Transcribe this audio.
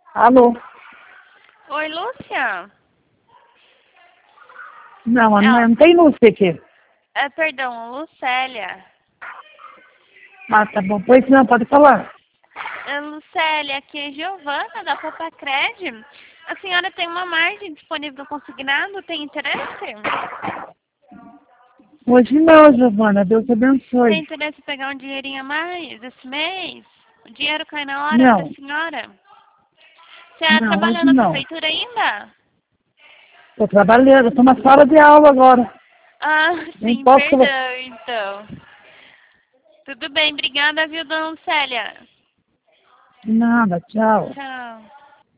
Alô? Oi, Lúcia? Não, não tem Lúcia aqui. Perdão, Lucélia. Ah, tá bom. Pois não, pode falar. Lucélia, aqui é Giovana, da Papacred. A senhora tem uma margem disponível consignado, tem interesse? Hoje não, Giovana. Deus abençoe. Tem interesse em pegar um dinheirinho a mais esse mês? O dinheiro cai na hora Não. pra senhora? Você Não, trabalha hoje na não. prefeitura ainda? Estou trabalhando, estou na sala de aula agora. Ah, Nem sim, posso perdão, então. Tudo bem, obrigada, viu, dona Lucélia? Nada, tchau. Tchau.